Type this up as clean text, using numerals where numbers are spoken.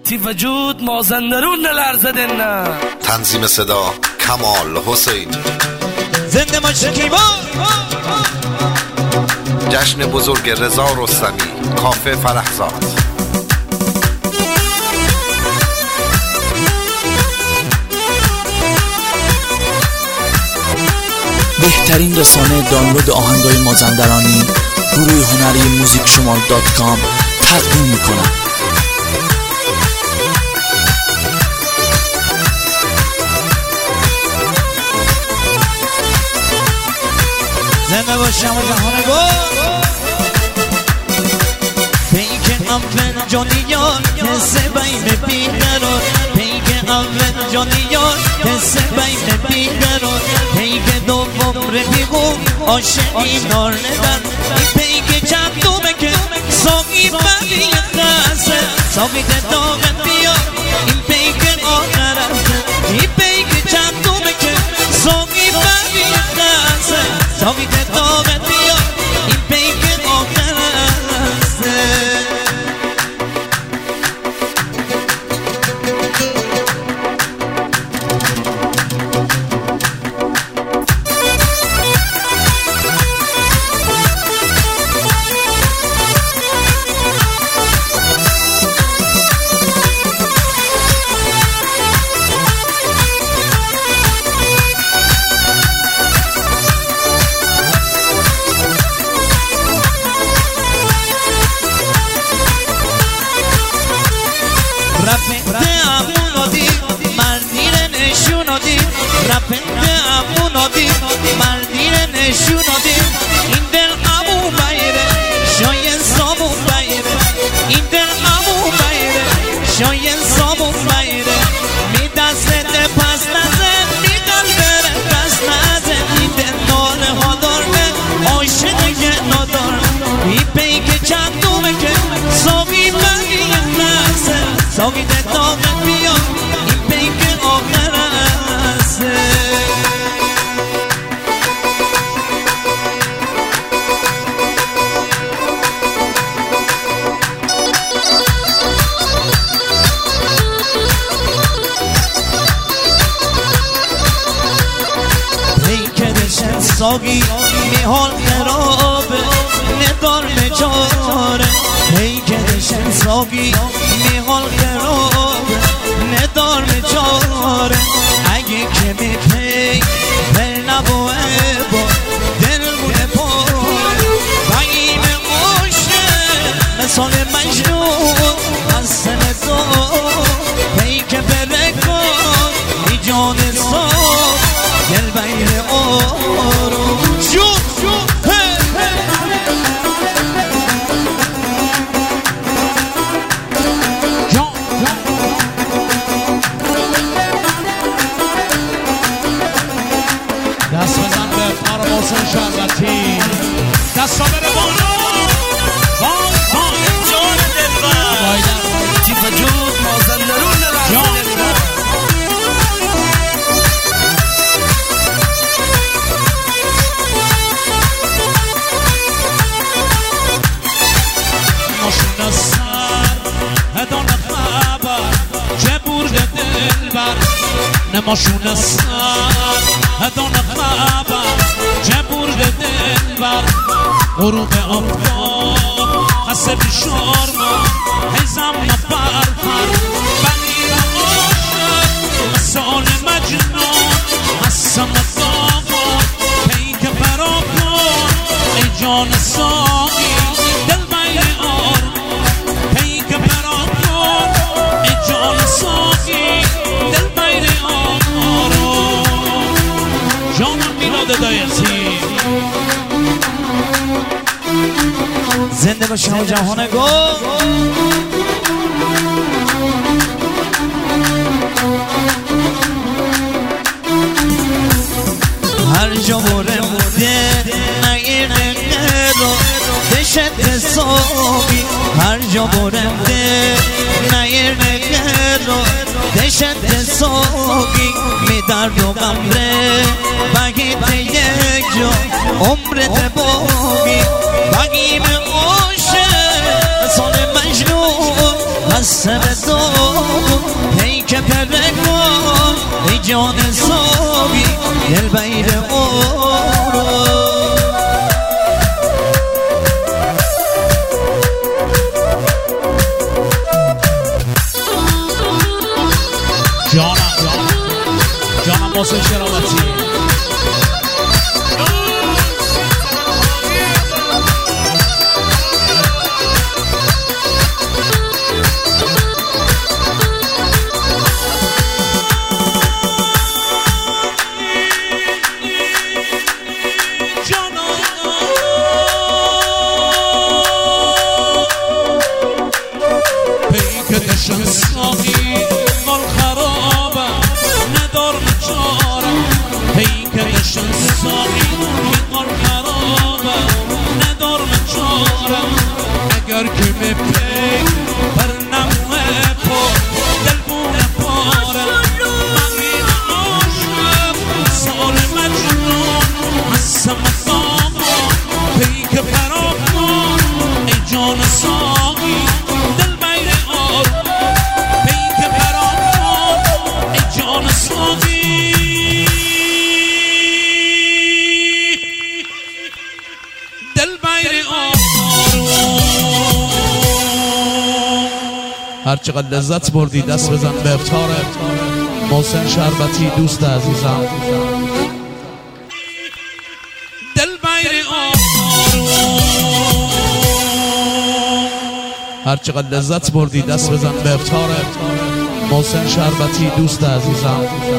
تی وجود مازندرون نلرزدن. تنظیم صدا کمال حسین. زنده ما شکیبا. جشن بزرگ رضا رستمی، کافه فرحزاد. بهترین رسانه دانلود آهنگای مازندرانی، گروه هنری موزیکشمال.com تقدیم میکنم. زنده باشم و جهان گل پیک اول جانیان حس بین بیقرار، پیک اول جانیان حس بین بیقرار، پیک دوم رفیقون عاشقی نار ندن، این پیک چندومه که ساقی بقیه خسته ساقی داغت بیا، این پیک آخر است، این پیک چندومه که ساقی بقیه خسته ساقی داغت بیا، این پیک آخر است. رفته امونو دید مردین نشونو دید، رفته امونو دید مردین نشونو دید، این دل امون بیره شاید سامون بیره، این دل امون بیره شاید سامون بیره، می دسته پس نزن می قلبه پس نزن، این دل ناله ها دارمه عاشقه که ندارم، این پیک چندومه که ساقی بقیه نزن ساقی داغت بیا، این پیک آخر است. پیک دشت ساقی میحال خرابه ندار بچاره، پیک دشت ساقی میحال خرابه ندار بچاره، اگه که می پیک بر نبوه با دلمونه پاره، بگیم عاشق مثال مجنون از سن تو، پیک بره کن ای جان صاف دل بین آروم جون دست بزن به فرماسن شربتی، دست بره بالا وای وای جان دلبر تی وجود مازندرون نلرزدن. ماشون سر هدان خبر چه برده دلبر، نماشون سر هدان خبر چه برده دلبر، غروب آفتاب خسته بشار ما هزم نفر پر، بغیر عاشق مثال مجنون هستم داغون، پیک فرا کن ای جان ساقی دل بین آروم، پیک فرا کن ای جان ساقی دل بین آروم، جانم میلاد دایسی. زنده باشم و جهان گل هر جا برم ده نگیر نگرو دشت ساقی، هر جا برم ده نگیر نگرو دشت ساقی، می درد و غمره بگید یک جا عمرت باقی، بگیم عاشق سال مجنون هست به دو جان ساقی دل بیر آرو جانم محسن شراوتی پیکتشم ساقی مال خرابه ندار مچاره پیکتشم ساقی مال خرابه ندار مچاره اگر که به پیک بر نمه پا دلبونه پاره مغین عاشق سال مجنون حسم سامان پیک پراکان ای جان ساقی دل بیر آر پیک پراکان ای جان ساقی دل بیر آر هر چقدر لذت بردی دست بزن به افطار محسن شربتی دوست عزیزم دل بیر هر چقدر لذت بردی دست بزن به افطار محسن شربتی دوست عزیزم